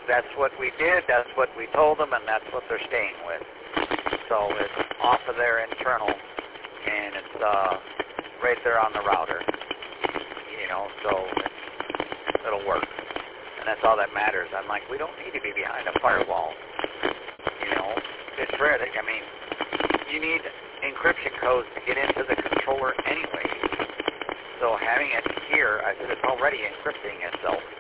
that's what we did, that's what we told them, and that's what they're staying with. So it's off of their internal, and it's right there on the router. You know, so it'll work. And that's all that matters. I'm like, we don't need to be behind a firewall. You know, it's rare that, I mean, you need encryption codes to get into the controller anyway. So having it here, I said, it's already encrypting itself.